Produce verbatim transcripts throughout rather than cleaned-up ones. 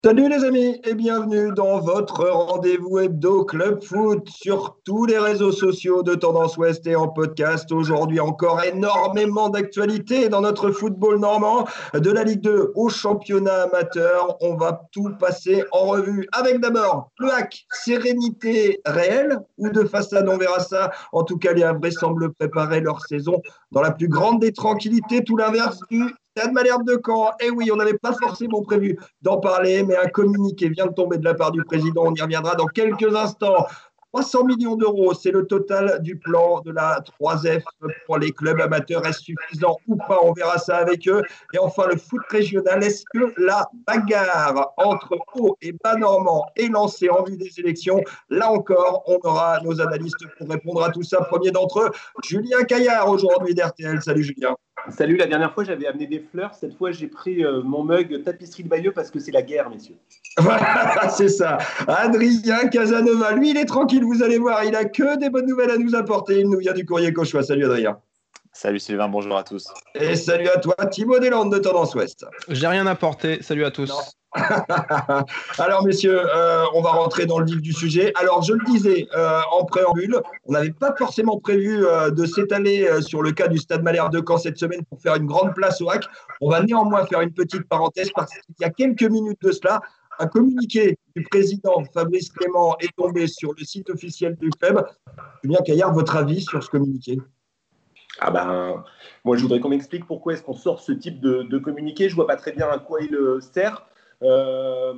Salut les amis et bienvenue dans votre rendez-vous hebdo Club Foot sur tous les réseaux sociaux de Tendance Ouest et en podcast. Aujourd'hui encore énormément d'actualités dans notre football normand, de la Ligue deux au championnat amateur. On va tout passer en revue avec d'abord le hack, sérénité réelle ou de façade, on verra ça. En tout cas, les Havrais semblent préparer leur saison dans la plus grande des tranquillités, tout l'inverse du Stade Malherbe de Caen. Et oui, on n'avait pas forcément prévu d'en parler, mais un communiqué vient de tomber de la part du président. On y reviendra dans quelques instants. trois cents millions d'euros, c'est le total du plan de la trois F pour les clubs amateurs. Est-ce suffisant ou pas? On verra ça avec eux. Et enfin, le foot régional. Est-ce que la bagarre entre haut et bas normand est lancée en vue des élections? Là encore, on aura nos analystes pour répondre à tout ça. Premier d'entre eux, Julien Caillard, aujourd'hui d'R T L. Salut Julien. Salut, la dernière fois j'avais amené des fleurs, cette fois j'ai pris euh, mon mug tapisserie de Bayeux parce que c'est la guerre, messieurs. Voilà, c'est ça. Adrien Casanova, lui il est tranquille, vous allez voir, il a que des bonnes nouvelles à nous apporter. Il nous vient du courrier Cauchois. Salut Adrien. Salut Sylvain, bonjour à tous. Et salut à toi, Thibaut Deslandes de Tendance Ouest. J'ai rien apporté, salut à tous. Alors messieurs, euh, on va rentrer dans le vif du sujet. Alors je le disais euh, en préambule, on n'avait pas forcément prévu euh, de s'étaler euh, sur le cas du Stade Malherbe de Caen cette semaine pour faire une grande place au hack. On va néanmoins faire une petite parenthèse parce qu'il y a quelques minutes de cela, un communiqué du président Fabrice Clément est tombé sur le site officiel du club. Julien Caillard, votre avis sur ce communiqué? Ah ben, moi je voudrais qu'on m'explique pourquoi est-ce qu'on sort ce type de, de communiqué. Je vois pas très bien à quoi il euh, sert. Euh,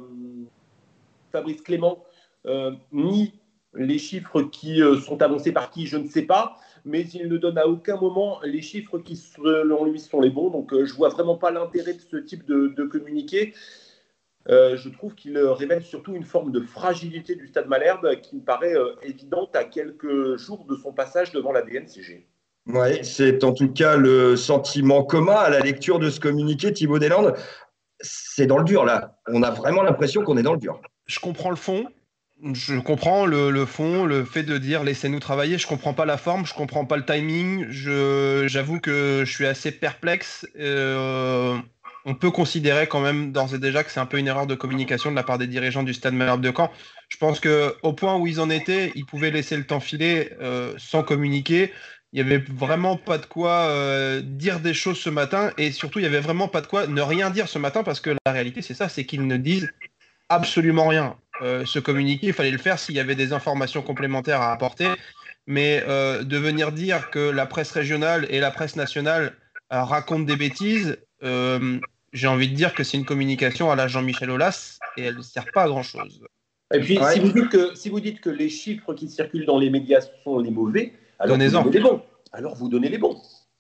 Fabrice Clément euh, nie les chiffres qui euh, sont avancés par qui, je ne sais pas, mais il ne donne à aucun moment les chiffres qui, selon lui, sont les bons. Donc euh, je vois vraiment pas l'intérêt de ce type de, de communiqué. Euh, je trouve qu'il révèle surtout une forme de fragilité du Stade Malherbe qui me paraît euh, évidente à quelques jours de son passage devant la D N C G. Oui, c'est en tout cas le sentiment commun à la lecture de ce communiqué, Thibaut Deslandes. C'est dans le dur là. On a vraiment l'impression qu'on est dans le dur. Je comprends le fond. Je comprends le, le fond, le fait de dire laissez-nous travailler. Je comprends pas la forme, je comprends pas le timing. Je, j'avoue que je suis assez perplexe. Euh, on peut considérer quand même d'ores et déjà que c'est un peu une erreur de communication de la part des dirigeants du Stade Malherbe de Caen. Je pense que au point où ils en étaient, ils pouvaient laisser le temps filer euh, sans communiquer. Il n'y avait vraiment pas de quoi euh, dire des choses ce matin et surtout il n'y avait vraiment pas de quoi ne rien dire ce matin parce que la réalité c'est ça, c'est qu'ils ne disent absolument rien. Euh, ce communiqué, il fallait le faire s'il y avait des informations complémentaires à apporter, mais euh, de venir dire que la presse régionale et la presse nationale euh, racontent des bêtises, euh, j'ai envie de dire que c'est une communication à la Jean-Michel Aulas et elle ne sert pas à grand-chose. Et puis Ouais. si, vous dites que, si vous dites que les chiffres qui circulent dans les médias sont les mauvais, alors vous Donnez-en. donnez les bons. Alors vous donnez les bons.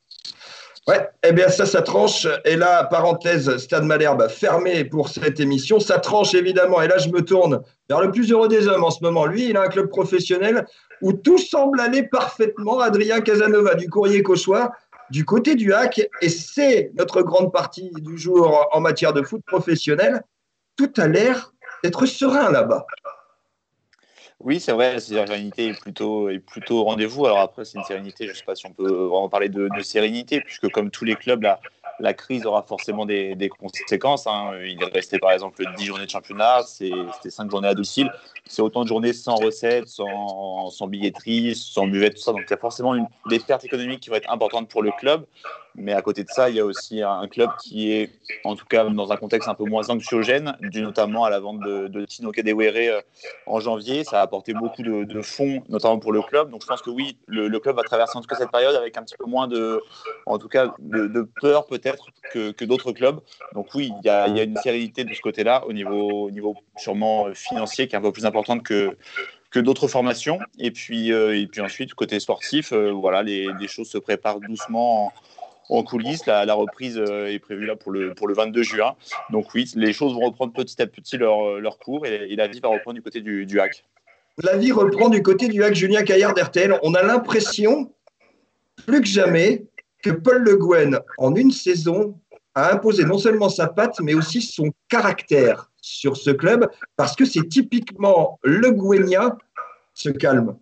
Ouais, eh bien ça, ça tranche. Et là, parenthèse, Stade Malherbe fermé pour cette émission. Ça tranche évidemment. Et là, je me tourne vers le plus heureux des hommes en ce moment. Lui, il a un club professionnel où tout semble aller parfaitement. Adrien Casanova du Courrier Cauchois, du côté du hack. Et c'est notre grande partie du jour en matière de foot professionnel. Tout a l'air d'être serein là-bas. Oui, c'est vrai, la sérénité est plutôt, est plutôt au rendez-vous. Alors après, c'est une sérénité, je ne sais pas si on peut vraiment parler de, de sérénité, puisque comme tous les clubs, la, la crise aura forcément des, des conséquences. Hein. Il est resté par exemple dix journées de championnat, c'est, c'était cinq journées à domicile. C'est autant de journées sans recettes, sans, sans billetterie, sans buvette, tout ça. Donc il y a forcément une, des pertes économiques qui vont être importantes pour le club. Mais à côté de ça, il y a aussi un club qui est, en tout cas, dans un contexte un peu moins anxiogène, dû notamment à la vente de, de Tino Kadewere en janvier. Ça a apporté beaucoup de, de fonds, notamment pour le club. Donc, je pense que oui, le, le club va traverser en tout cas cette période avec un petit peu moins de, en tout cas, de, de peur peut-être que, que d'autres clubs. Donc, oui, il y a, il y a une sérénité de ce côté-là, au niveau, au niveau sûrement financier, qui est un peu plus importante que que d'autres formations. Et puis, euh, et puis ensuite, côté sportif, euh, voilà, les, les choses se préparent doucement en, en coulisses. La, la reprise euh, est prévue là pour le, pour le vingt-deux juin. Donc oui, les choses vont reprendre petit à petit leur, leur cours et, et la vie va reprendre du côté du, du hack. La vie reprend du côté du hack. Julien Caillard d'R T L. On a l'impression, plus que jamais, que Paul Le Guen, en une saison, a imposé non seulement sa patte, mais aussi son caractère sur ce club, parce que c'est typiquement le Gouenien se calme.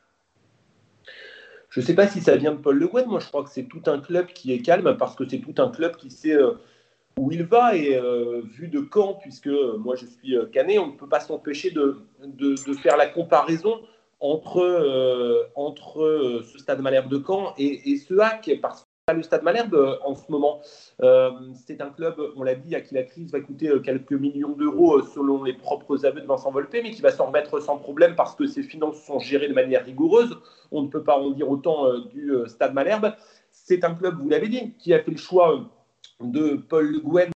Je ne sais pas si ça vient de Paul Le Guen. Moi, je crois que c'est tout un club qui est calme parce que c'est tout un club qui sait euh, où il va. Et euh, vu de Caen, puisque euh, moi je suis euh, canet, on ne peut pas s'empêcher de, de, de faire la comparaison entre, euh, entre euh, ce Stade Malherbe de Caen et, et ce Hack, parce que le Stade Malherbe euh, en ce moment, euh, c'est un club, on l'a dit, à qui la crise va coûter euh, quelques millions d'euros euh, selon les propres aveux de Vincent Volpe, mais qui va s'en remettre sans problème parce que ses finances sont gérées de manière rigoureuse. On ne peut pas en dire autant euh, du euh, Stade Malherbe. C'est un club, vous l'avez dit, qui a fait le choix euh, de Paul Le Guen,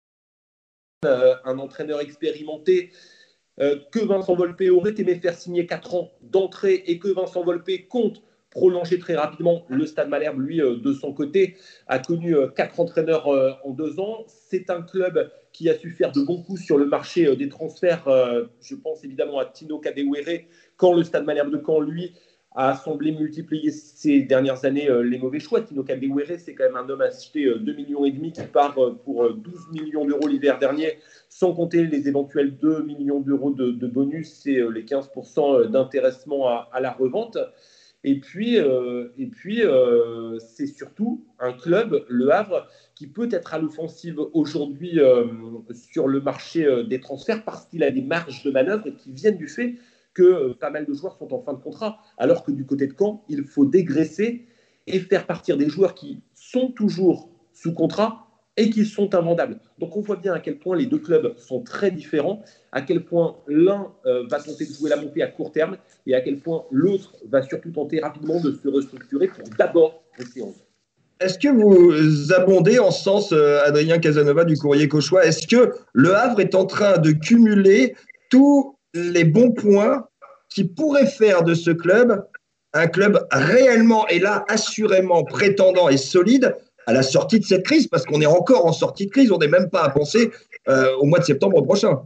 euh, un entraîneur expérimenté, euh, que Vincent Volpe aurait aimé faire signer quatre ans d'entrée et que Vincent Volpe compte prolonger très rapidement. Le Stade Malherbe, lui, euh, de son côté, a connu euh, quatre entraîneurs euh, en deux ans. C'est un club qui a su faire de bons coups sur le marché euh, des transferts. Euh, je pense évidemment à Tino Kadewere, quand le Stade Malherbe de Caen, lui, a semblé multiplier ces dernières années euh, les mauvais choix. Tino Kadewere, c'est quand même un homme acheté euh, deux virgule cinq millions qui part euh, pour euh, douze millions d'euros l'hiver dernier, sans compter les éventuels deux millions d'euros de, de bonus et euh, les quinze pour cent d'intéressement à, à la revente. Et puis, euh, et puis euh, c'est surtout un club, Le Havre, qui peut être à l'offensive aujourd'hui euh, sur le marché euh, des transferts parce qu'il a des marges de manœuvre et qui viennent du fait que euh, pas mal de joueurs sont en fin de contrat. Alors que du côté de Caen, il faut dégraisser et faire partir des joueurs qui sont toujours sous contrat et qui sont invendables. Donc on voit bien à quel point les deux clubs sont très différents, à quel point l'un euh, va tenter de jouer la montée à court terme et à quel point l'autre va surtout tenter rapidement de se restructurer pour d'abord rester en vie. Est-ce que vous abondez en ce sens, euh, Adrien Casanova du Courrier Cauchois, est-ce que Le Havre est en train de cumuler tous les bons points qui pourraient faire de ce club un club réellement et là assurément prétendant et solide à la sortie de cette crise, parce qu'on est encore en sortie de crise, on n'est même pas à penser euh, au mois de septembre prochain.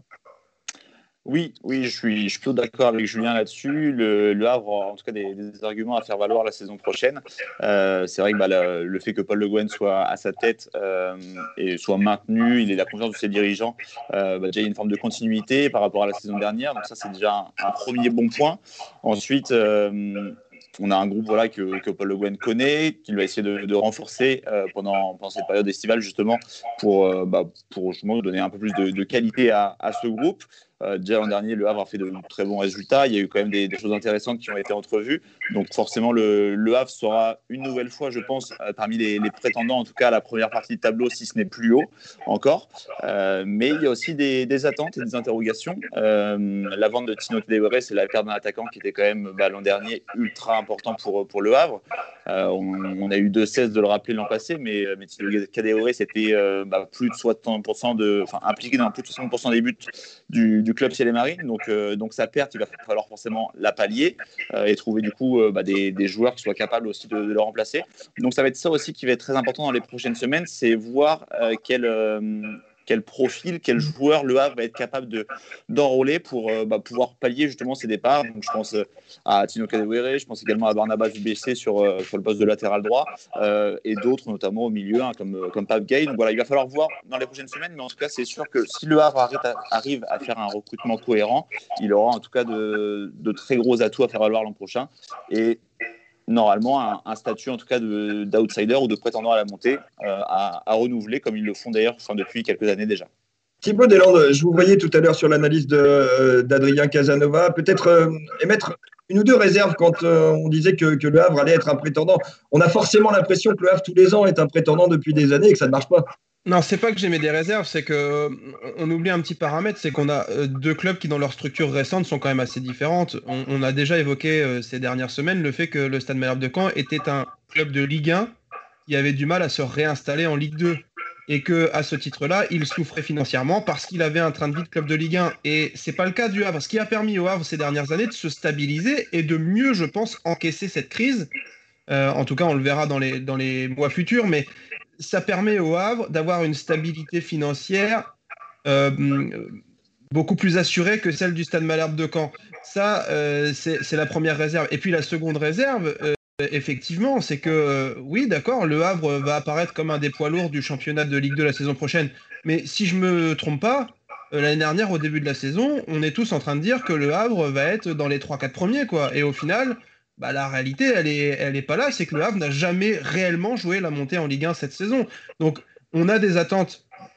Oui, oui, je suis, je suis plutôt d'accord avec Julien là-dessus. Le, le Havre a en tout cas des, des arguments à faire valoir la saison prochaine. Euh, c'est vrai que bah, le, le fait que Paul Le Guen soit à sa tête euh, et soit maintenu, il ait la confiance de ses dirigeants, euh, bah, déjà il y a une forme de continuité par rapport à la saison dernière. Donc ça, c'est déjà un, un premier bon point. Ensuite, euh, on a un groupe voilà, que, que Paul Le Guen connaît, qu'il va essayer de, de renforcer euh, pendant, pendant cette période estivale justement pour, euh, bah, pour justement donner un peu plus de, de qualité à, à ce groupe. Euh, déjà l'an dernier, Le Havre a fait de très bons résultats. Il y a eu quand même des, des choses intéressantes qui ont été entrevues. Donc forcément, le, le Havre sera une nouvelle fois, je pense, euh, parmi les, les prétendants, en tout cas à la première partie du tableau, si ce n'est plus haut encore. Euh, mais il y a aussi des, des attentes et des interrogations. Euh, la vente de Tino Kadewere, c'est la perte d'un attaquant qui était quand même bah, l'an dernier ultra important pour, pour Le Havre. Euh, on, on a eu de cesse de le rappeler l'an passé, mais, mais Tino Kadewere, c'était euh, bah, plus de soixante pour cent de, enfin, impliqué dans plus de soixante pour cent des buts du, du club chez les Marines. Donc, euh, donc sa perte, il va falloir forcément la pallier euh, et trouver du coup euh, bah, des, des joueurs qui soient capables aussi de, de le remplacer. Donc ça va être ça aussi qui va être très important dans les prochaines semaines, c'est voir euh, quel... Euh, quel profil, quel joueur Le Havre va être capable de, d'enrôler pour euh, bah, pouvoir pallier justement ses départs. Donc, je pense à Tino Kadewere, je pense également à Barnabas U B C sur, euh, sur le poste de latéral droit euh, et d'autres notamment au milieu hein, comme, comme Pape Gay. Donc voilà, il va falloir voir dans les prochaines semaines, mais en tout cas c'est sûr que si Le Havre arrive à, arrive à faire un recrutement cohérent, il aura en tout cas de, de très gros atouts à faire valoir l'an prochain et normalement un, un statut en tout cas de, d'outsider ou de prétendant à la montée euh, à, à renouveler comme ils le font d'ailleurs enfin, depuis quelques années déjà. Thibaut Deslandes, je vous voyais tout à l'heure sur l'analyse de, euh, d'Adrien Casanova, peut-être euh, émettre une ou deux réserves quand euh, on disait que, que Le Havre allait être un prétendant. On a forcément l'impression que Le Havre tous les ans est un prétendant depuis des années et que ça ne marche pas. Non, c'est pas que j'ai mis des réserves, c'est que on oublie un petit paramètre, c'est qu'on a deux clubs qui, dans leur structure récente, sont quand même assez différentes. On, on a déjà évoqué euh, ces dernières semaines le fait que le Stade Malherbe de Caen était un club de Ligue un qui avait du mal à se réinstaller en Ligue deux. Et que à ce titre-là, il souffrait financièrement parce qu'il avait un train de vie de club de Ligue un. Et c'est pas le cas du Havre. Ce qui a permis au Havre ces dernières années de se stabiliser et de mieux, je pense, encaisser cette crise. Euh, en tout cas, on le verra dans les, dans les mois futurs, mais ça permet au Havre d'avoir une stabilité financière euh, beaucoup plus assurée que celle du Stade Malherbe de Caen. Ça, euh, c'est, c'est la première réserve. Et puis la seconde réserve, euh, effectivement, c'est que, euh, oui, d'accord, Le Havre va apparaître comme un des poids lourds du championnat de Ligue deux la saison prochaine. Mais si je me trompe pas, euh, l'année dernière, au début de la saison, on est tous en train de dire que Le Havre va être dans les trois quatre premiers, quoi. Et au final... Bah, la réalité, elle est, elle est pas là. C'est que Le Havre n'a jamais réellement joué la montée en Ligue un cette saison. Donc, on a des attentes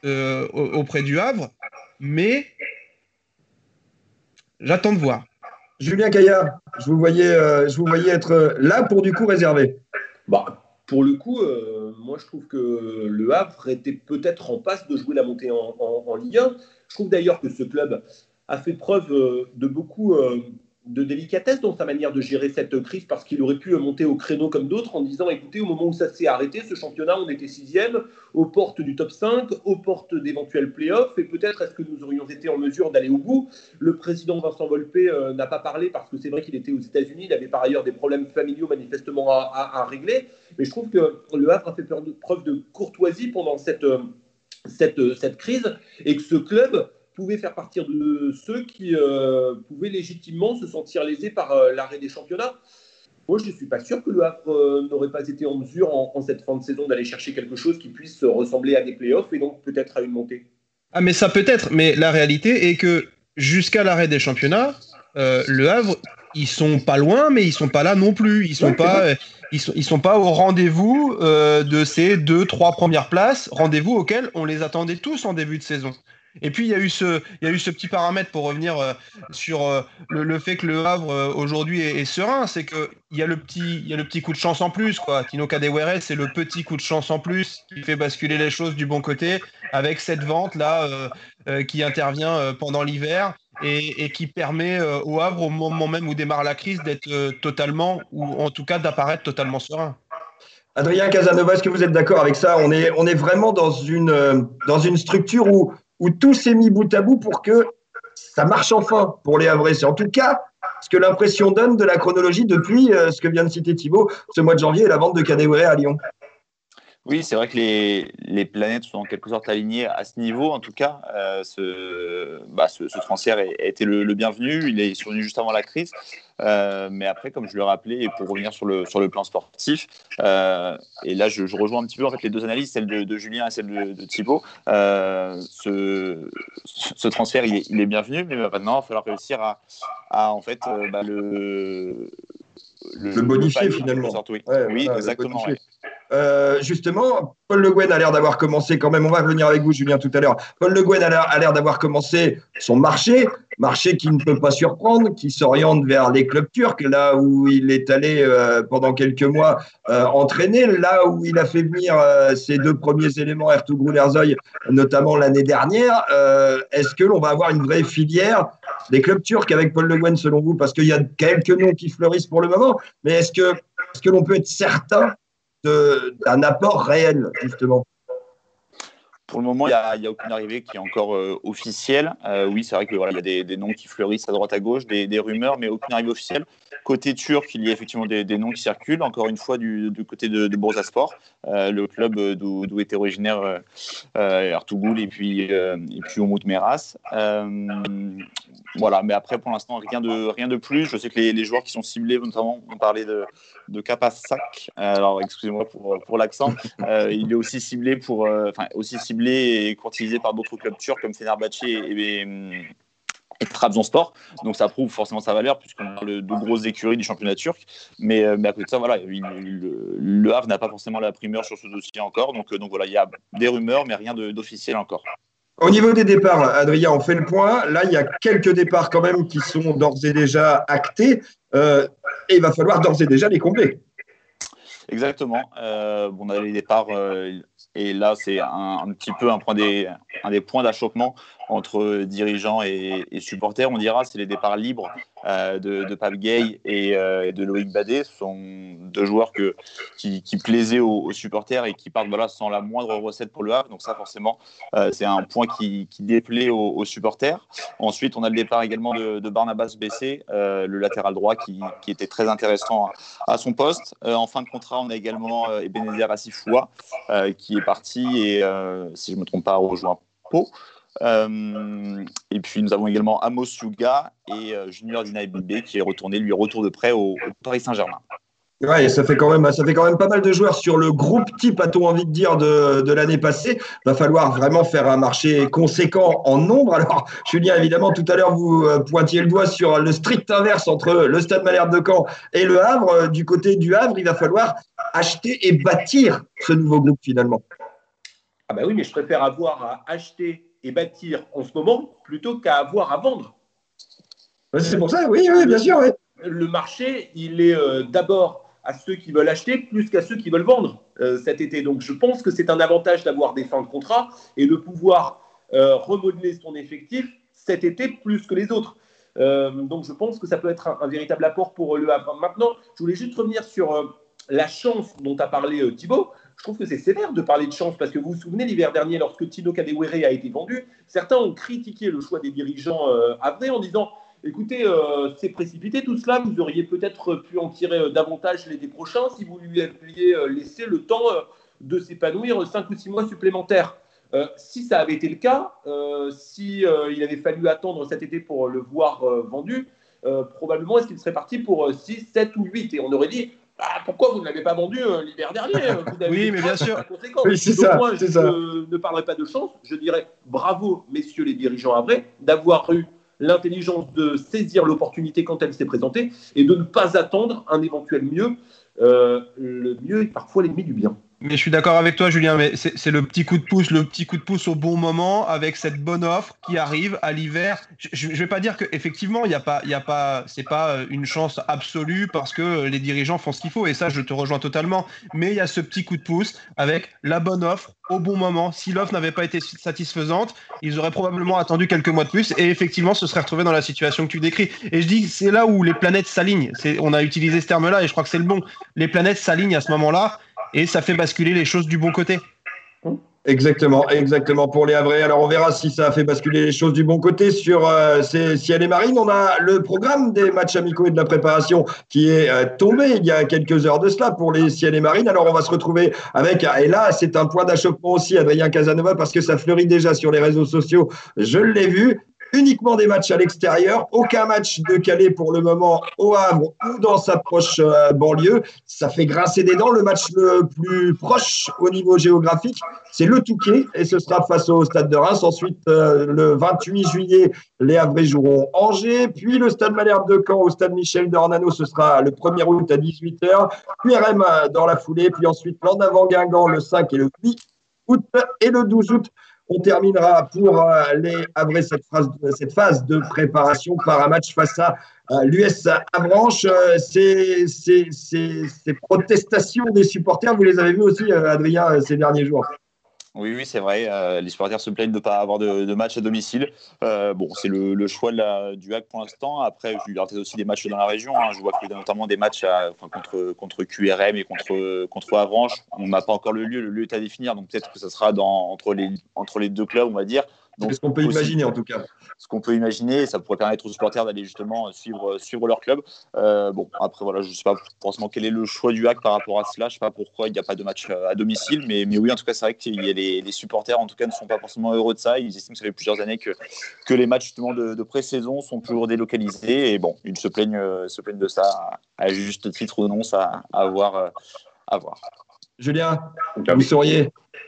euh, auprès du Havre, mais j'attends de voir. Julien Caillard, je vous voyais, euh, je vous voyais être là pour du coup réservé. Bah, pour le coup, euh, moi je trouve que le Havre était peut-être en passe de jouer la montée en, en, en Ligue un. Je trouve d'ailleurs que ce club a fait preuve euh, de beaucoup euh, de délicatesse dans sa manière de gérer cette crise, parce qu'il aurait pu monter au créneau comme d'autres en disant écoutez, au moment où ça s'est arrêté, ce championnat, on était sixième, aux portes du top cinq, aux portes d'éventuels playoffs, et peut-être est-ce que nous aurions été en mesure d'aller au bout. Le président Vincent Volpe euh, n'a pas parlé parce que c'est vrai qu'il était aux États-Unis, il avait par ailleurs des problèmes familiaux manifestement à, à, à régler, mais je trouve que le Havre a fait preuve de courtoisie pendant cette, cette, cette crise, et que ce club pouvait faire partir de ceux qui euh, pouvaient légitimement se sentir lésés par euh, l'arrêt des championnats. Moi, je ne suis pas sûr que le Havre euh, n'aurait pas été en mesure, en, en cette fin de saison, d'aller chercher quelque chose qui puisse ressembler à des playoffs et donc peut-être à une montée. Ah, mais ça peut-être, mais la réalité est que jusqu'à l'arrêt des championnats, euh, le Havre, ils sont pas loin, mais ils sont pas là non plus. Ils sont ouais, pas, euh, ils sont, ils sont pas au rendez-vous euh, de ces deux, trois premières places, rendez-vous auxquels on les attendait tous en début de saison. Et puis, il y a eu ce, il y a eu ce petit paramètre pour revenir euh, sur euh, le, le fait que le Havre, euh, aujourd'hui, est, est serein. C'est qu'il y a le petit, il y a le petit coup de chance en plus, quoi. Tino Kadewere, c'est le petit coup de chance en plus qui fait basculer les choses du bon côté avec cette vente-là euh, euh, qui intervient euh, pendant l'hiver et, et qui permet euh, au Havre, au moment même où démarre la crise, d'être euh, totalement, ou en tout cas d'apparaître totalement serein. Adrien Casanova, est-ce que vous êtes d'accord avec ça ? On est, on est vraiment dans une, euh, dans une structure où où tout s'est mis bout à bout pour que ça marche enfin pour les Havrais. C'est en tout cas ce que l'impression donne de la chronologie depuis euh, ce que vient de citer Thibaut, ce mois de janvier et la vente de Kadewere à Lyon. Oui, c'est vrai que les, les planètes sont en quelque sorte alignées à ce niveau. En tout cas, euh, ce, bah, ce, ce transfert a été le, le bienvenu. Il est survenu juste avant la crise. Euh, mais après, comme je le rappelais, et pour revenir sur le, sur le plan sportif, euh, et là je, je rejoins un petit peu en fait, les deux analyses, celle de, de Julien et celle de, de Thibaut. Euh, ce, ce transfert, il est, il est bienvenu, mais maintenant, il va falloir réussir à, à en fait, euh, bah, le, le, le bonifier le finalement. Sorte, oui, ouais, oui voilà, exactement. Euh, justement, Paul Le Guen a l'air d'avoir commencé quand même, on va revenir avec vous Julien tout à l'heure, Paul Le Guen a l'air, a l'air d'avoir commencé son marché, marché qui ne peut pas surprendre, qui s'oriente vers les clubs turcs, là où il est allé euh, pendant quelques mois euh, entraîner, là où il a fait venir euh, ses deux premiers éléments, Ertuğrul Ersoy, notamment l'année dernière. Euh, est-ce que l'on va avoir une vraie filière des clubs turcs avec Paul Le Guen selon vous ? Parce qu'il y a quelques noms qui fleurissent pour le moment, mais est-ce que, est-ce que l'on peut être certain De, d'un apport réel, justement? Pour le moment, il n'y a, a aucune arrivée qui est encore euh, officielle. Euh, oui, c'est vrai qu'il voilà, y a des, des noms qui fleurissent à droite à gauche, des, des rumeurs, mais aucune arrivée officielle. Côté turc, il y a effectivement des, des noms qui circulent, encore une fois du, du côté de, de Bursaspor, euh, le club d'où, d'où était originaire euh, euh, Ertuğrul et puis, euh, et puis Umut Meras. Euh, voilà, mais après, pour l'instant, rien de, rien de plus. Je sais que les, les joueurs qui sont ciblés, notamment, on parlait de, de Kapasak. Alors, excusez-moi pour, pour l'accent. Euh, il est aussi ciblé, pour, euh, enfin, aussi ciblé et courtisé par d'autres clubs turcs comme Fenerbahçe et, et, et Trabzonspor. Donc, ça prouve forcément sa valeur puisqu'on parle de grosses écuries du championnat turc. Mais, mais à côté de ça, voilà, il, le, le Havre n'a pas forcément la primeur sur ce dossier encore. Donc, donc voilà, il y a des rumeurs, mais rien de, d'officiel encore. Au niveau des départs, Adrien, on fait le point. Là, il y a quelques départs quand même qui sont d'ores et déjà actés. Euh, et il va falloir d'ores et déjà les combler. Exactement. Euh, bon, on a les départs, euh, et là, c'est un, un petit peu un, point des, un des points d'achoppement entre dirigeants et, et supporters. On dira, c'est les départs libres euh, de, de Pape Gueye et euh, de Loïc Badet. Ce sont deux joueurs que, qui, qui plaisaient aux, aux supporters et qui partent voilà, sans la moindre recette pour le Havre. Donc ça, forcément, euh, c'est un point qui, qui déplaît aux, aux supporters. Ensuite, on a le départ également de, de Barnabas Bessé, euh, le latéral droit qui, qui était très intéressant à, à son poste. Euh, en fin de contrat, on a également euh, Ebenezer Asifoua euh, qui est parti et, euh, si je ne me trompe pas, rejoint Pau. Euh, et puis nous avons également Amos Yuga et euh, Junior Dinaï Bibé qui est retourné, lui, retour de prêt au, au Paris Saint-Germain. Ouais, ça fait quand même, ça fait quand même pas mal de joueurs sur le groupe type, a-t-on envie de dire, de, de l'année passée. Va falloir vraiment faire un marché conséquent en nombre. Alors, Julien, évidemment, tout à l'heure, vous pointiez le doigt sur le strict inverse entre le Stade Malherbe de Caen et le Havre. Du côté du Havre, il va falloir acheter et bâtir ce nouveau groupe finalement. Ah bah oui, mais je préfère avoir à acheter et bâtir en ce moment plutôt qu'à avoir à vendre. Ouais, c'est pour ça, oui, oui, bien sûr. Oui. Le marché, il est euh, d'abord à ceux qui veulent acheter plus qu'à ceux qui veulent vendre euh, cet été. Donc je pense que c'est un avantage d'avoir des fins de contrat et de pouvoir euh, remodeler son effectif cet été plus que les autres. Euh, donc je pense que ça peut être un, un véritable apport pour Le Havre. Maintenant, je voulais juste revenir sur euh, la chance dont a parlé euh, Thibaut. Je trouve que c'est sévère de parler de chance parce que vous vous souvenez, l'hiver dernier, lorsque Tino Kadewere a été vendu, certains ont critiqué le choix des dirigeants euh, havrais en disant « Écoutez, euh, c'est précipité tout cela, vous auriez peut-être pu en tirer euh, davantage l'été prochain si vous lui aviez euh, laissé le temps euh, de s'épanouir cinq ou six mois supplémentaires. » Euh, si ça avait été le cas, euh, si euh, il avait fallu attendre cet été pour le voir euh, vendu, euh, probablement est-ce qu'il serait parti pour euh, six, sept ou huit et on aurait dit ah, pourquoi vous ne l'avez pas vendu euh, l'hiver dernier vous avez Oui, mais bien sûr. Oui, c'est Donc ça, moi, c'est je ça. ne, ne parlerai pas de chance. Je dirais bravo, messieurs les dirigeants havrais, d'avoir eu l'intelligence de saisir l'opportunité quand elle s'est présentée et de ne pas attendre un éventuel mieux. Euh, le mieux est parfois l'ennemi du bien. Mais je suis d'accord avec toi, Julien, mais c'est c'est le petit coup de pouce, le petit coup de pouce au bon moment, avec cette bonne offre qui arrive à l'hiver. Je ne vais pas dire qu'effectivement, il n'y a pas, il y a pas, c'est pas une chance absolue parce que les dirigeants font ce qu'il faut, et ça, je te rejoins totalement. Mais il y a ce petit coup de pouce avec la bonne offre au bon moment. Si l'offre n'avait pas été satisfaisante, ils auraient probablement attendu quelques mois de plus, et effectivement, se seraient retrouvés dans la situation que tu décris. Et je dis, c'est là où les planètes s'alignent. C'est, on a utilisé ce terme-là, et je crois que c'est le bon. Les planètes s'alignent à ce moment-là. Et ça fait basculer les choses du bon côté. Exactement, exactement pour les Havrais. Alors on verra si ça a fait basculer les choses du bon côté sur euh, ces Ciel et Marine. On a le programme des matchs amicaux et de la préparation qui est euh, tombé il y a quelques heures de cela pour les Ciel et Marine. Alors on va se retrouver avec, et là c'est un point d'achoppement aussi, Adrien Casanova, parce que ça fleurit déjà sur les réseaux sociaux. Je l'ai vu. Uniquement des matchs à l'extérieur, aucun match de Calais pour le moment au Havre ou dans sa proche euh, banlieue. Ça fait grincer des dents. Le match le plus proche au niveau géographique, c'est le Touquet et ce sera face au Stade de Reims. Ensuite, euh, le vingt-huit juillet, les Havrais joueront Angers, puis le Stade Malherbe de Caen au Stade Michel Dornano, ce sera le premier août à dix-huit heures, puis R M dans la foulée, puis ensuite l'En-Avant Guingamp le cinq et le huit août et le douze août. On terminera pour euh, les Havrais cette, cette phase de préparation par un match face à euh, l'U S Avranches. Euh, ces, ces, ces, ces protestations des supporters, vous les avez vues aussi, euh, Adrien, ces derniers jours? Oui, oui, c'est vrai. Euh, les supporters se plaignent de ne pas avoir de, de match à domicile. Euh, bon, c'est le, le choix de la, du H A C pour l'instant. Après, il y aura peut-être aussi des matchs dans la région. Hein. Je vois qu'il y a notamment des matchs à, enfin, contre, contre Q R M et contre, contre Avranches. On n'a pas encore le lieu. Le lieu est à définir. Donc peut-être que ça sera dans, entre, les, entre les deux clubs, on va dire. C'est ce qu'on peut imaginer, en tout cas. Ce qu'on peut imaginer, ça pourrait permettre aux supporters d'aller justement suivre, suivre leur club. Euh, bon, après, voilà, je ne sais pas forcément quel est le choix du H A C par rapport à cela. Je ne sais pas pourquoi il n'y a pas de match à domicile. Mais, mais oui, en tout cas, c'est vrai que les, les supporters, en tout cas, ne sont pas forcément heureux de ça. Ils estiment que ça fait plusieurs années que, que les matchs justement de, de pré-saison sont toujours délocalisés. Et bon, ils se plaignent, se plaignent de ça, à juste titre ou non, ça à voir. À voir. Julien, vous sauriez.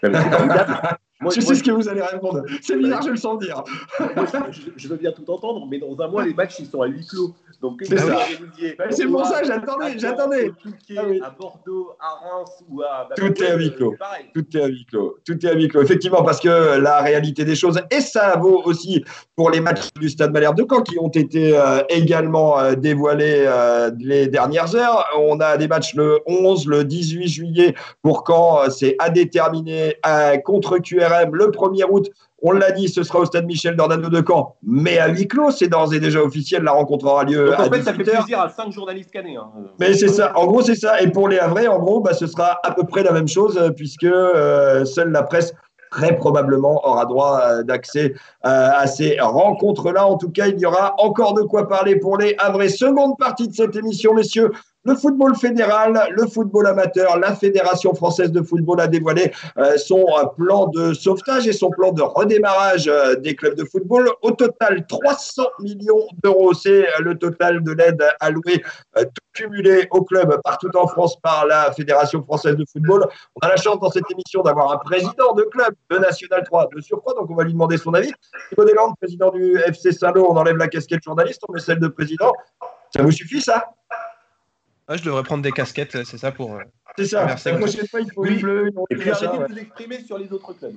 Moi, je sais moi, ce que vous allez répondre. C'est bizarre, je le sens dire. Moi, je, je, je veux bien tout entendre, mais dans un mois, les matchs, ils sont à huis clos. Donc, c'est ça. Bah, c'est pour ça, j'attendais, j'attendais. Ah, oui. À Bordeaux, à Reims ou à... Bah, tout est à huis clos. Tout est à huis clos. Tout est à huis clos. Effectivement, parce que la réalité des choses, et ça vaut aussi pour les matchs du Stade Malherbe de Caen qui ont été euh, également euh, dévoilés euh, les dernières heures. On a des matchs le onze, le dix-huit juillet pour Caen. C'est à déterminer euh, contre Q R M le premier août. On l'a dit, ce sera au Stade Michel Dornano de Caen, mais à huis clos, c'est d'ores et déjà officiel. La rencontre aura lieu Donc, en à fait, dix-huit heures. Ça fait plaisir à cinq journalistes canés. Hein. Mais c'est ça. En gros, c'est ça. Et pour les Havrais, en gros, bah, ce sera à peu près la même chose, puisque euh, seule la presse très probablement aura droit euh, d'accès euh, à ces rencontres-là. En tout cas, il y aura encore de quoi parler pour les Havrais. Seconde partie de cette émission, messieurs. Le football fédéral, le football amateur, la Fédération française de football a dévoilé euh, son euh, plan de sauvetage et son plan de redémarrage euh, des clubs de football. Au total, trois cents millions d'euros. C'est euh, le total de l'aide allouée, euh, tout cumulé aux clubs partout en France par la Fédération française de football. On a la chance dans cette émission d'avoir un président de club de National trois de surcroît, donc on va lui demander son avis. Thibaut Deslandes, président du F C Saint-Lô, on enlève la casquette journaliste, on met celle de président. Ça vous suffit, ça ? Ah, je devrais prendre des casquettes, c'est ça pour. Euh, c'est ça. La prochaine fois, il faut oui. une bleue, une Et puis arrêtez ouais. de vous exprimer sur les autres clubs.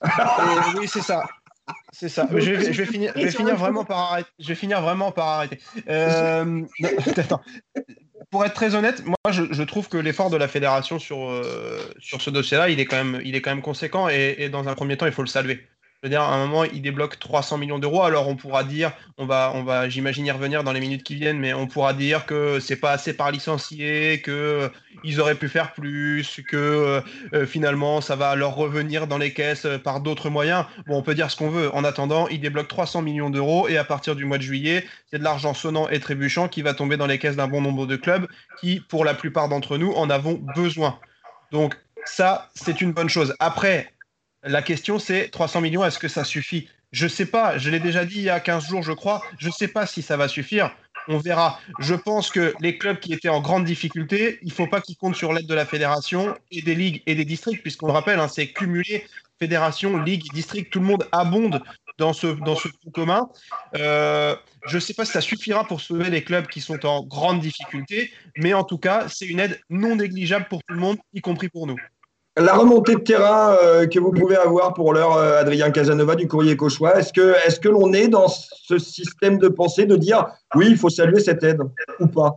Et oui, c'est ça. C'est ça. Mais je vais, je vais finir, je vais finir vraiment par arrêter. Je vais finir vraiment par arrêter. Euh, non, attends. Pour être très honnête, moi, je, je trouve que l'effort de la fédération sur, euh, sur ce dossier-là, il est quand même, il est quand même conséquent et, et dans un premier temps, il faut le saluer. Je veux dire, à un moment, il débloque trois cents millions d'euros. Alors, on pourra dire, on va, on va, j'imagine y revenir dans les minutes qui viennent, mais on pourra dire que c'est pas assez par licencié, que euh, ils auraient pu faire plus, que euh, finalement, ça va leur revenir dans les caisses euh, par d'autres moyens. Bon, on peut dire ce qu'on veut. En attendant, il débloque trois cents millions d'euros et à partir du mois de juillet, c'est de l'argent sonnant et trébuchant qui va tomber dans les caisses d'un bon nombre de clubs qui, pour la plupart d'entre nous, en avons besoin. Donc, ça, c'est une bonne chose. Après, la question, c'est trois cents millions, est-ce que ça suffit? Je ne sais pas, je l'ai déjà dit il y a quinze jours, je crois, je ne sais pas si ça va suffire. On verra. Je pense que les clubs qui étaient en grande difficulté, il ne faut pas qu'ils comptent sur l'aide de la fédération et des ligues et des districts, puisqu'on le rappelle, hein, c'est cumulé fédération, ligue, district, tout le monde abonde dans ce, dans ce coup commun. Euh, je ne sais pas si ça suffira pour sauver les clubs qui sont en grande difficulté, mais en tout cas, c'est une aide non négligeable pour tout le monde, y compris pour nous. La remontée de terrain euh, que vous pouvez avoir pour l'heure, euh, Adrien Casanova du Courrier Cauchois, est-ce que, est-ce que l'on est dans ce système de pensée de dire oui, il faut saluer cette aide ou pas?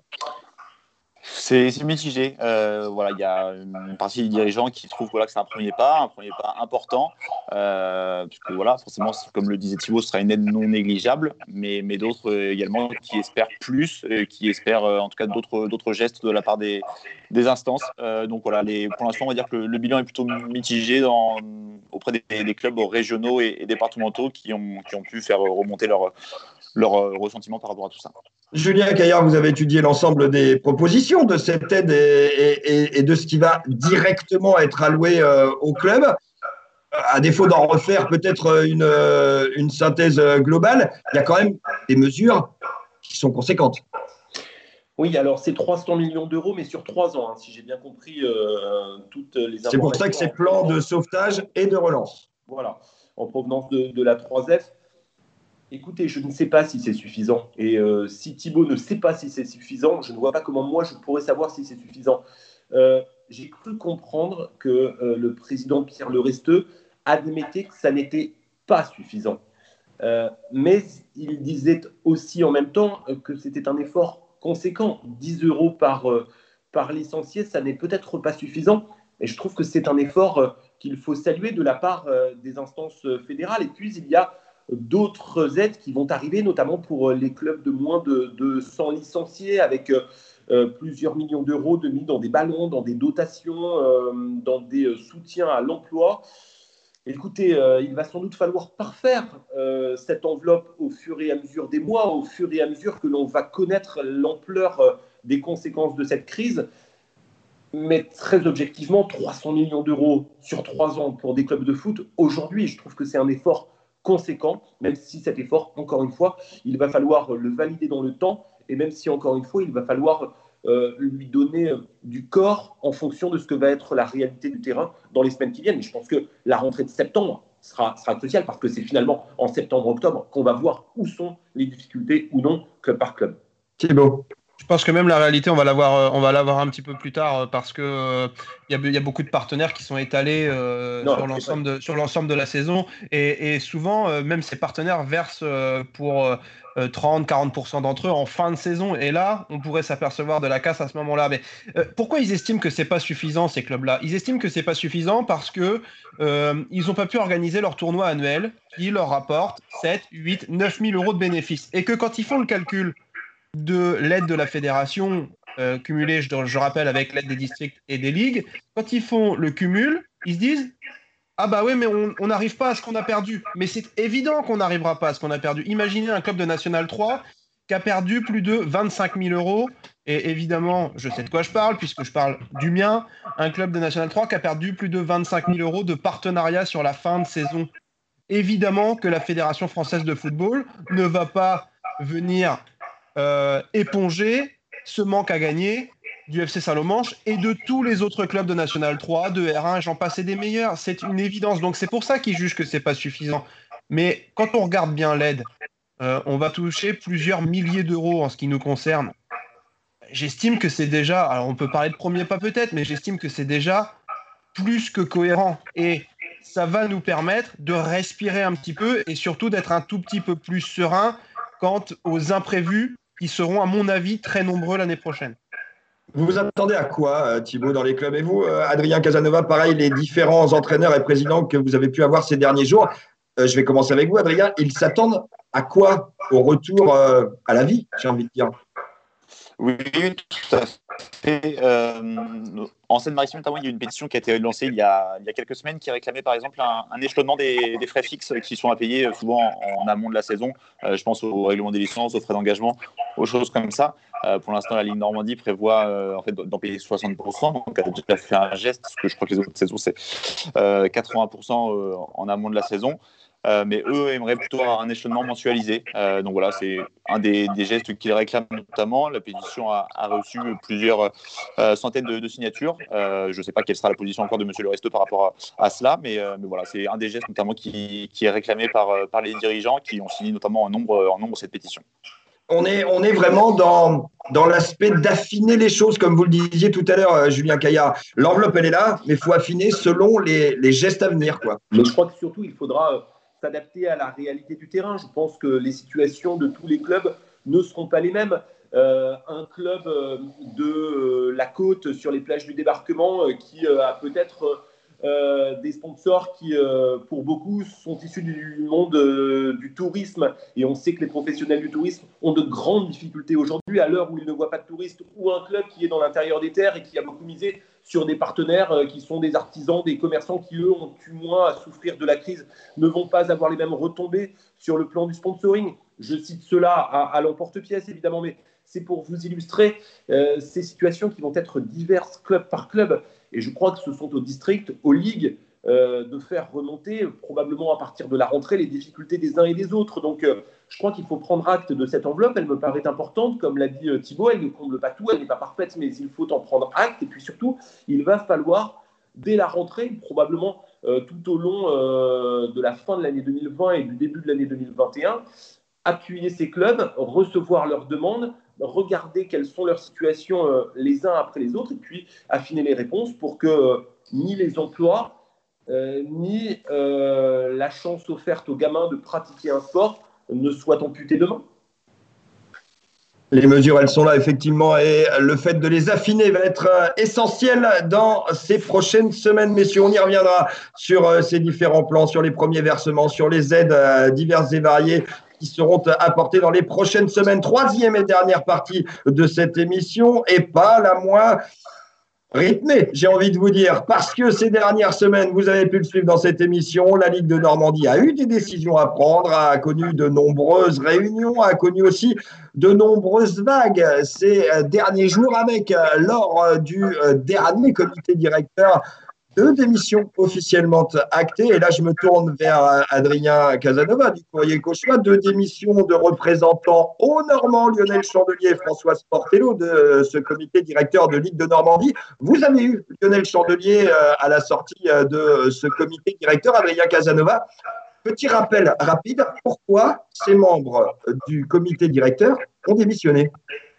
C'est, c'est mitigé. Euh, voilà, il y a une partie des dirigeants qui trouvent voilà, que c'est un premier pas, un premier pas important, euh, puisque voilà, forcément, comme le disait Thibaut, ce sera une aide non négligeable, mais, mais d'autres euh, également qui espèrent plus, euh, qui espèrent euh, en tout cas d'autres, d'autres gestes de la part des, des instances. Euh, donc voilà, les, pour l'instant, on va dire que le, le bilan est plutôt mitigé dans, auprès des, des clubs régionaux et, et départementaux qui ont, qui ont pu faire remonter leur, leur ressentiment par rapport à tout ça. Julien Caillard, vous avez étudié l'ensemble des propositions de cette aide et, et, et de ce qui va directement être alloué euh, au club. À défaut d'en refaire peut-être une, une synthèse globale, il y a quand même des mesures qui sont conséquentes. Oui, alors c'est trois cents millions d'euros, mais sur trois ans, hein, si j'ai bien compris euh, toutes les informations. C'est pour ça que c'est plan de sauvetage et de relance. Voilà, en provenance de, de la trois F. Écoutez, je ne sais pas si c'est suffisant. Et euh, si Thibaut ne sait pas si c'est suffisant, je ne vois pas comment moi je pourrais savoir si c'est suffisant. Euh, j'ai cru comprendre que euh, le président Pierre Leresteux admettait que ça n'était pas suffisant. Euh, mais il disait aussi en même temps que c'était un effort conséquent. dix euros par, euh, par licencié, ça n'est peut-être pas suffisant. Et je trouve que c'est un effort euh, qu'il faut saluer de la part euh, des instances fédérales. Et puis, il y a d'autres aides qui vont arriver, notamment pour les clubs de moins de, de cent licenciés, avec euh, plusieurs millions d'euros de mis dans des ballons, dans des dotations, euh, dans des soutiens à l'emploi. Écoutez, euh, il va sans doute falloir parfaire euh, cette enveloppe au fur et à mesure des mois, au fur et à mesure que l'on va connaître l'ampleur euh, des conséquences de cette crise. Mais très objectivement, trois cents millions d'euros sur trois ans pour des clubs de foot, aujourd'hui, je trouve que c'est un effort conséquent, même si cet effort, encore une fois, il va falloir le valider dans le temps, et même si, encore une fois, il va falloir euh, lui donner euh, du corps en fonction de ce que va être la réalité du terrain dans les semaines qui viennent. Mais je pense que la rentrée de septembre sera, sera cruciale, parce que c'est finalement en septembre-octobre qu'on va voir où sont les difficultés ou non, club par club. Thibaut. Je pense que même la réalité, on va l'avoir, on va l'avoir un petit peu plus tard parce que euh, y a, y a beaucoup de partenaires qui sont étalés euh, non, sur l'ensemble de sur l'ensemble de la saison et, et souvent euh, même ces partenaires versent euh, pour euh, trente à quarante pour cent d'entre eux en fin de saison et là on pourrait s'apercevoir de la casse à ce moment-là. Mais euh, pourquoi ils estiment que c'est pas suffisant ces clubs-là? Ils estiment que c'est pas suffisant parce que euh, ils n'ont pas pu organiser leur tournoi annuel qui leur rapporte sept, huit, neuf mille euros de bénéfices et que quand ils font le calcul de l'aide de la fédération euh, cumulée, je, je rappelle, avec l'aide des districts et des ligues, quand ils font le cumul, ils se disent « Ah bah oui, mais on n'arrive pas à ce qu'on a perdu. » Mais c'est évident qu'on n'arrivera pas à ce qu'on a perdu. Imaginez un club de National trois qui a perdu plus de vingt-cinq mille euros. Et évidemment, je sais de quoi je parle, puisque je parle du mien. Un club de National trois qui a perdu plus de vingt-cinq mille euros de partenariat sur la fin de saison. Évidemment que la Fédération française de football ne va pas venir Euh, éponger ce manque à gagner du F C Saint-Lô-Manche et de tous les autres clubs de National trois, de R un, j'en passe et des meilleurs. C'est une évidence. Donc c'est pour ça qu'ils jugent que c'est pas suffisant. Mais quand on regarde bien l'aide, euh, on va toucher plusieurs milliers d'euros en ce qui nous concerne. J'estime que c'est déjà, alors on peut parler de premier pas peut-être, mais j'estime que c'est déjà plus que cohérent. Et ça va nous permettre de respirer un petit peu et surtout d'être un tout petit peu plus serein quant aux imprévus qui seront, à mon avis, très nombreux l'année prochaine. Vous vous attendez à quoi, euh, Thibaut, dans les clubs? Et vous, euh, Adrien Casanova, pareil, les différents entraîneurs et présidents que vous avez pu avoir ces derniers jours, euh, je vais commencer avec vous, Adrien, ils s'attendent à quoi au retour euh, à la vie, j'ai envie de dire? Oui, tout à fait. Euh, en Seine-Maritime, notamment, il y a une pétition qui a été lancée il y a, il y a quelques semaines qui réclamait par exemple un, un échelonnement des, des frais fixes qui sont à payer souvent en, en amont de la saison. Euh, je pense au règlement des licences, aux frais d'engagement, aux choses comme ça. Euh, pour l'instant, la Ligue Normandie prévoit euh, en fait, d'en payer soixante pour cent. Donc, elle a déjà fait un geste, parce que je crois que les autres saisons, c'est euh, quatre-vingts pour cent euh, en amont de la saison. Euh, mais eux aimeraient plutôt un échelonnement mensualisé. Euh, donc voilà, c'est un des, des gestes qu'ils réclament notamment. La pétition a, a reçu plusieurs euh, centaines de, de signatures. Euh, je ne sais pas quelle sera la position encore de M. Le Resteux par rapport à, à cela, mais, euh, mais voilà, c'est un des gestes notamment qui, qui est réclamé par, par les dirigeants qui ont signé notamment en nombre, en nombre cette pétition. On est, on est vraiment dans, dans l'aspect d'affiner les choses, comme vous le disiez tout à l'heure, Julien Caillard. L'enveloppe, elle est là, mais il faut affiner selon les, les gestes à venir, quoi. Mais je crois que surtout, il faudra s'adapter à la réalité du terrain. Je pense que les situations de tous les clubs ne seront pas les mêmes. Euh, un club de euh, la côte sur les plages du débarquement euh, qui euh, a peut-être euh, des sponsors qui, euh, pour beaucoup, sont issus du monde euh, du tourisme. Et on sait que les professionnels du tourisme ont de grandes difficultés aujourd'hui à l'heure où ils ne voient pas de touristes, ou un club qui est dans l'intérieur des terres et qui a beaucoup misé sur des partenaires euh, qui sont des artisans, des commerçants qui, eux, ont eu moins à souffrir de la crise, ne vont pas avoir les mêmes retombées sur le plan du sponsoring. Je cite cela à, à l'emporte-pièce, évidemment, mais c'est pour vous illustrer euh, ces situations qui vont être diverses club par club. Et je crois que ce sont aux districts, aux ligues, euh, de faire remonter, probablement à partir de la rentrée, les difficultés des uns et des autres. Donc, euh, je crois qu'il faut prendre acte de cette enveloppe. Elle me paraît importante. Comme l'a dit euh, Thibaut, elle ne comble pas tout, elle n'est pas parfaite, mais il faut en prendre acte. Et puis surtout, il va falloir, dès la rentrée, probablement euh, tout au long euh, de la fin de l'année deux mille vingt et du début de l'année deux mille vingt et un, appuyer ces clubs, recevoir leurs demandes, regarder quelles sont leurs situations euh, les uns après les autres, et puis affiner les réponses pour que euh, ni les emplois, euh, ni euh, la chance offerte aux gamins de pratiquer un sport ne soient amputés demain. Les mesures, elles sont là, effectivement, et le fait de les affiner va être essentiel dans ces prochaines semaines. Messieurs, on y reviendra sur ces différents plans, sur les premiers versements, sur les aides diverses et variées qui seront apportées dans les prochaines semaines. Troisième et dernière partie de cette émission, et pas la moins rythmé, j'ai envie de vous dire, parce que ces dernières semaines, vous avez pu le suivre dans cette émission, la Ligue de Normandie a eu des décisions à prendre, a connu de nombreuses réunions, a connu aussi de nombreuses vagues ces derniers jours avec, lors du dernier comité directeur, deux démissions officiellement actées. Et là, je me tourne vers Adrien Casanova du Courrier Cauchois. Deux démissions de représentants au Normand, Lionel Chandelier et François Sportello de ce comité directeur de Ligue de Normandie. Vous avez eu Lionel Chandelier à la sortie de ce comité directeur, Adrien Casanova. Petit rappel rapide, pourquoi ces membres du comité directeur ont démissionné ?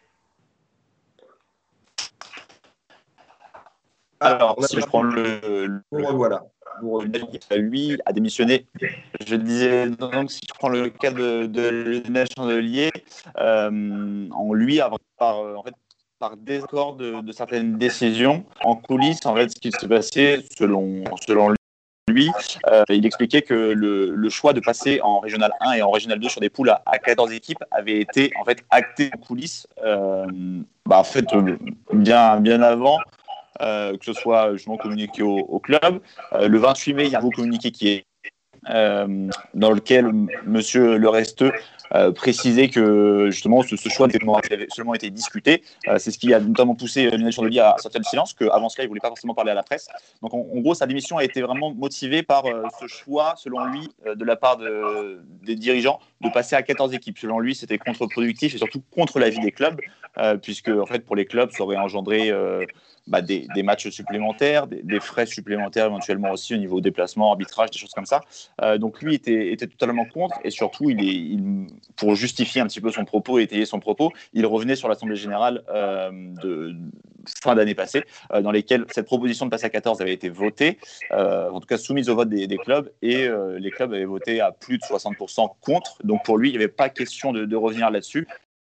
Alors, ah, si je prends le, le voilà. lui a démissionné. Je disais donc si je prends le cas de, de Lionel Chandelier, euh, on lui a par en fait par désaccord de, de certaines décisions en coulisses. En fait, ce qui s'est passé selon selon lui, euh, il expliquait que le, le choix de passer en régional un et en régional deux sur des poules à, à quatorze équipes avait été en fait acté en coulisses. Euh, bah, en fait, bien bien avant. Euh, que ce soit justement communiqué au, au club. Euh, le vingt-huit mai, il y a un nouveau communiqué qui est euh, dans lequel M. Le Resteux euh, précisait que justement ce, ce choix avait seulement été discuté. Euh, c'est ce qui a notamment poussé Lionel Chandelier à sortir le silence, qu'avant cela, il ne voulait pas forcément parler à la presse. Donc en, en gros, sa démission a été vraiment motivée par euh, ce choix, selon lui, euh, de la part de, des dirigeants, de passer à quatorze équipes. Selon lui, c'était contre-productif et surtout contre l'avis des clubs, euh, puisque en fait, pour les clubs, ça aurait engendré euh, bah, des, des matchs supplémentaires, des, des frais supplémentaires éventuellement aussi au niveau déplacement, arbitrage, des choses comme ça. Euh, donc lui était, était totalement contre et surtout, il est, il, pour justifier un petit peu son propos et étayer son propos, il revenait sur l'Assemblée générale euh, de, fin d'année passée, euh, dans lesquelles cette proposition de passer à quatorze avait été votée, euh, en tout cas soumise au vote des, des clubs, et euh, les clubs avaient voté à plus de soixante pour cent contre. Donc pour lui, il n'y avait pas question de, de revenir là-dessus.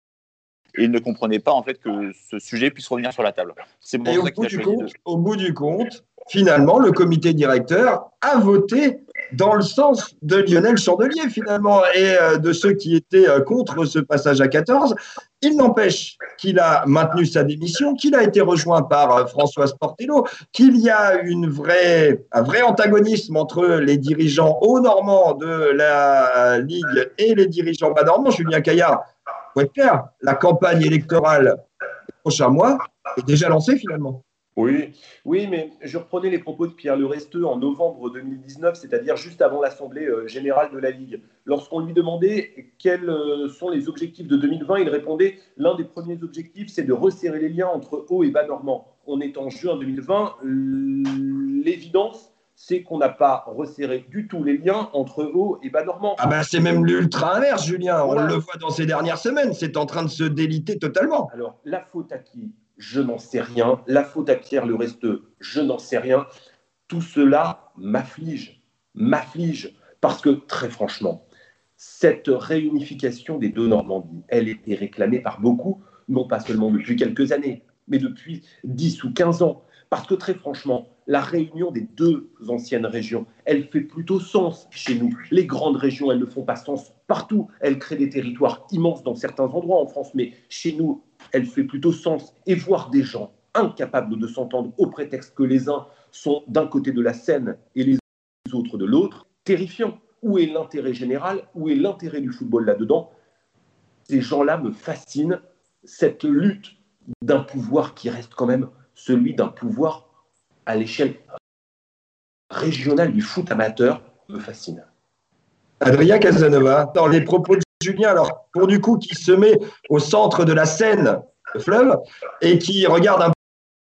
Et il ne comprenait pas en fait que ce sujet puisse revenir sur la table. C'est pour et ça au qu'il bout, a du choisi compte, de... au bout du compte, finalement, le comité directeur a voté dans le sens de Lionel Chandelier, finalement, et euh, de ceux qui étaient euh, contre ce passage à quatorze. Il n'empêche qu'il a maintenu sa démission, qu'il a été rejoint par euh, François Sportello, qu'il y a une vraie, un vrai antagonisme entre les dirigeants hauts-normands de la Ligue et les dirigeants bas-normands. Julien Caillard, faut être clair, la campagne électorale des prochains mois est déjà lancée finalement. Oui, oui, mais je reprenais les propos de Pierre Le Resteux en novembre deux mille dix-neuf, c'est-à-dire juste avant l'Assemblée générale de la Ligue. Lorsqu'on lui demandait quels sont les objectifs de deux mille vingt, il répondait « L'un des premiers objectifs, c'est de resserrer les liens entre haut et bas normand. » On est en juin deux mille vingt, l'évidence, c'est qu'on n'a pas resserré du tout les liens entre haut et bas normand. Ah ben c'est même l'ultra inverse, Julien. Voilà. On le voit dans ces dernières semaines. C'est en train de se déliter totalement. Alors, la faute à qui ? Je n'en sais rien. La faute à Pierre Le Resteux, je n'en sais rien. Tout cela m'afflige, m'afflige, parce que très franchement, cette réunification des deux Normandies, elle était réclamée par beaucoup, non pas seulement depuis quelques années, mais depuis dix ou quinze ans. Parce que très franchement, la réunion des deux anciennes régions, elle fait plutôt sens chez nous. Les grandes régions, elles ne font pas sens partout. Elles créent des territoires immenses dans certains endroits en France, mais chez nous, elle fait plutôt sens. Et voir des gens incapables de s'entendre au prétexte que les uns sont d'un côté de la Seine et les autres de l'autre, terrifiant. Où est l'intérêt général? Où est l'intérêt du football là-dedans? Ces gens-là me fascinent. Cette lutte d'un pouvoir qui reste quand même celui d'un pouvoir à l'échelle régionale du foot amateur me fascine. Adrien Casanova, dans les propos de Julien, alors pour du coup qui se met au centre de la Seine, le fleuve, et qui regarde un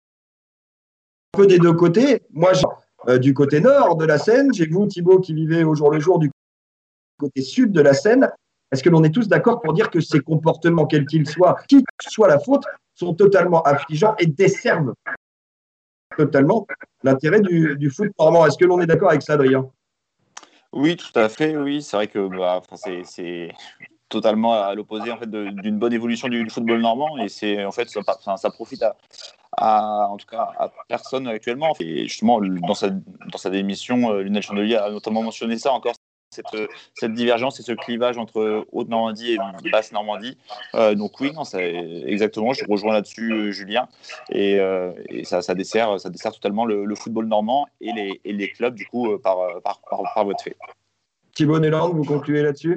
peu des deux côtés. Moi, euh, du côté nord de la Seine, j'ai vous, Thibaut, qui vivez au jour le jour du côté sud de la Seine. Est-ce que l'on est tous d'accord pour dire que ces comportements, quels qu'ils soient, qui que soit la faute, sont totalement affligeants et desservent totalement l'intérêt du, du foot normand? Est-ce que l'on est d'accord avec ça, Adrien? Oui, tout à fait. Oui, c'est vrai que bah, c'est, c'est totalement à l'opposé en fait de, d'une bonne évolution du, du football normand, et c'est en fait ça, ça, ça profite à, à en tout cas à personne actuellement. Et justement dans sa dans sa démission, euh, Lionel Chandelier a notamment mentionné ça encore. Cette, cette divergence et ce clivage entre Haute-Normandie et Basse-Normandie. Euh, donc oui, non, c'est exactement, je rejoins là-dessus euh, Julien, et, euh, et ça, ça, dessert, ça dessert totalement le, le football normand et les, et les clubs, du coup, euh, par, par, par, par votre fait. Thibaut Néland, vous concluez là-dessus?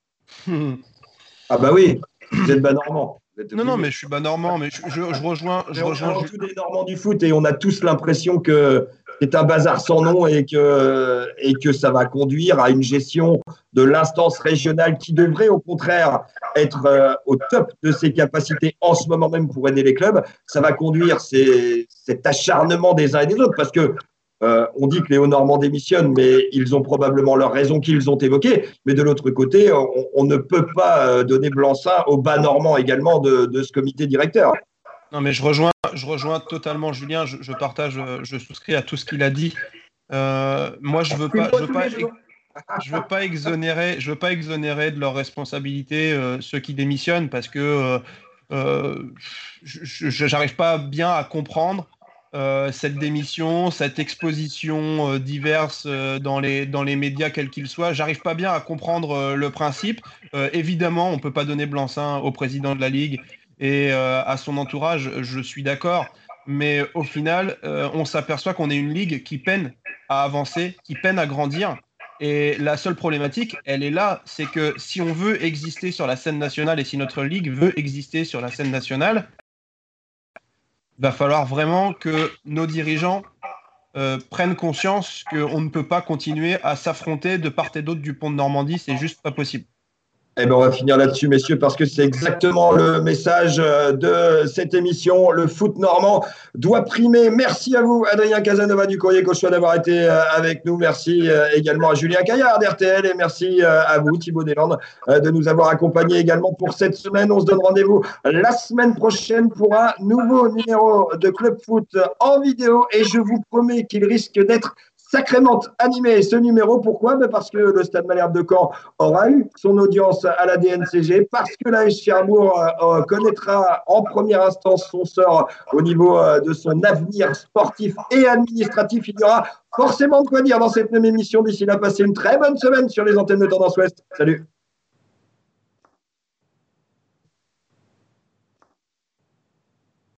Ah bah oui, vous êtes bas normand. Non, non, mais je suis bas normand, mais je, je, je rejoins. Je on rejoins est tous des Normands du foot et on a tous l'impression que c'est un bazar sans nom et que, et que ça va conduire à une gestion de l'instance régionale qui devrait au contraire être euh, au top de ses capacités en ce moment même pour aider les clubs. Ça va conduire ces, cet acharnement des uns et des autres parce que Euh, on dit que les Hauts-Normands démissionnent, mais ils ont probablement leurs raisons qu'ils ont évoquées. Mais de l'autre côté, on, on ne peut pas donner blanc-seing aux bas-normands également de, de ce comité directeur. Non, mais je rejoins, je rejoins totalement Julien. Je, je partage, je souscris à tout ce qu'il a dit. Euh, moi, je veux pas, je veux pas, je veux pas exonérer, je veux pas exonérer de leurs responsabilités euh, ceux qui démissionnent parce que euh, euh, je n'arrive pas bien à comprendre. Euh, cette démission, cette exposition euh, diverse euh, dans, les, dans les médias, quels qu'ils soient, j'arrive pas bien à comprendre euh, le principe. Euh, évidemment, on peut pas donner blanc-seing au président de la Ligue et euh, à son entourage, je suis d'accord, mais au final, euh, on s'aperçoit qu'on est une ligue qui peine à avancer, qui peine à grandir. Et la seule problématique, elle est là, c'est que si on veut exister sur la scène nationale et si notre ligue veut exister sur la scène nationale, il va falloir vraiment que nos dirigeants euh, prennent conscience qu'on ne peut pas continuer à s'affronter de part et d'autre du pont de Normandie, c'est juste pas possible. Eh ben, on va finir là-dessus, messieurs, parce que c'est exactement le message de cette émission. Le foot normand doit primer. Merci à vous, Adrien Casanova du Courrier Cauchois, d'avoir été avec nous. Merci également à Julien Caillard d'R T L et merci à vous, Thibaut Deslandes, de nous avoir accompagnés également pour cette semaine. On se donne rendez-vous la semaine prochaine pour un nouveau numéro de Club Foot en vidéo et je vous promets qu'il risque d'être sacrément animé ce numéro. Pourquoi? Ben parce que le Stade Malherbe de Caen aura eu son audience à la D N C G, parce que l'A S Cherbourg euh, connaîtra en première instance son sort au niveau euh, de son avenir sportif et administratif. Il y aura forcément de quoi dire dans cette même émission. D'ici là, passez une très bonne semaine sur les antennes de Tendance Ouest. Salut!